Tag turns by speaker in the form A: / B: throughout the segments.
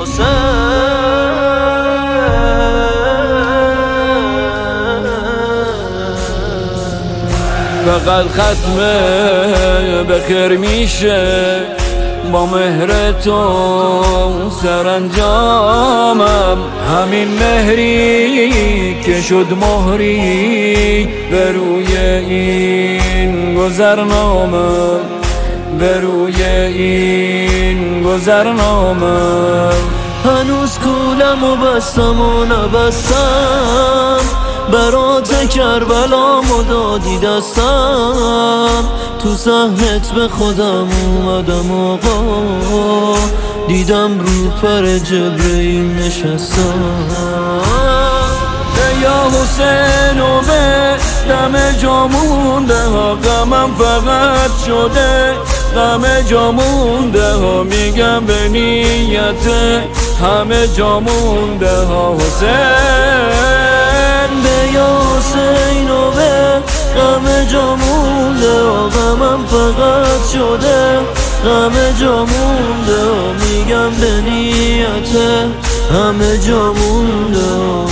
A: فقط ختمه به خیر میشه با مهر تو سرانجامم، همین مهری که شد مهری به روی این گذرنامه، به روی این گذرنامه.
B: هنوز کولم و بستم و نبستم، برات کربلامو دادی دستم، تو ذهنت به خودم اومدم آقا، دیدم رو پر جبرئیل نشستم.
A: یا حسین و به دم جا مونده ها، غمم فقط شده غم جا مونده ها، میگم به نیت همه جا مونده ها. حسین
B: یا حسین و به غم جا مونده ها، غمم فقط شده غم جا مونده ها، میگم به نیت همه جا مونده ها.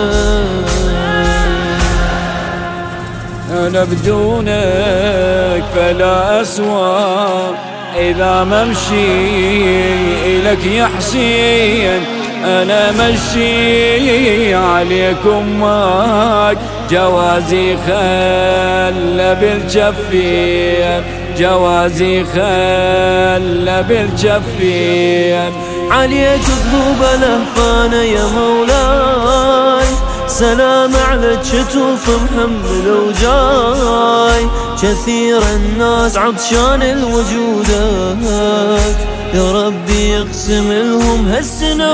A: أنا بدونك فلا أسوى، إذا ما أمشي إلك يا حسين أنا مشي عليكم معك، جوازي خلى بالجفين، جوازي خلى بالجفين.
B: عليك ذنوب الأهفان يا مولاي، سلام على الشتوف محمل وجاي، كثير الناس عطشان لوجودك، يا ربي يقسم لهم هالسنة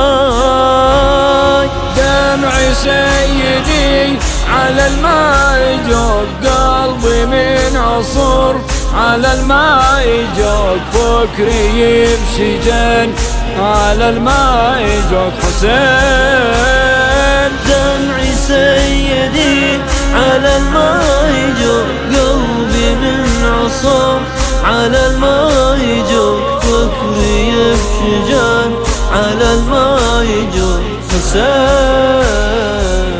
B: وجاي.
A: دمعي سيدي على الماء جوق، قلبي من عصر على الماء جوق، فكري بشجن على الماء جوق. حسين
B: دمعي سيدي على الماء جوق، قلبي من عصر على الماء جوق، فكري بشجن على الماء جوق. حسين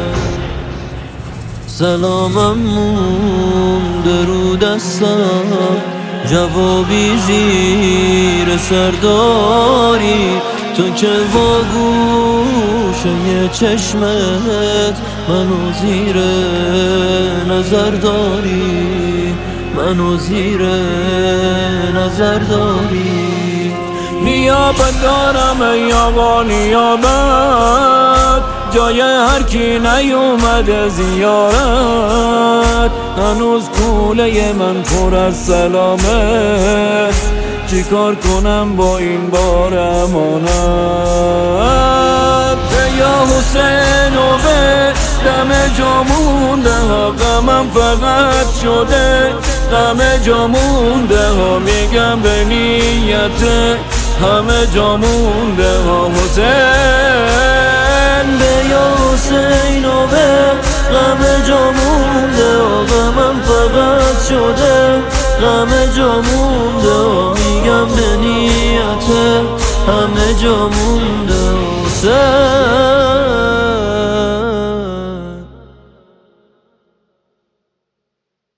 B: سلامم مونده رو دستم، جوابی زیر سرداری، تو که با گوشم یه چشمت منو زیر نظر داری، منو زیر نظر داری.
A: نیابت دارم ای آقا نیابت، جای هر کی نیومده زیارت، هنوز کوله من پر از سلامه، چی کار کنم با این بار امانت. یا حسین و به دم جا مونده ها، غمم فقط شده غم جا مونده ها، میگم به نیت همه جا مونده ها. حسین
B: یا حسین و به غم جا مونده ها، غمم فقط شده غم جا مونده ها، میگم به نیت همه جا مونده ها.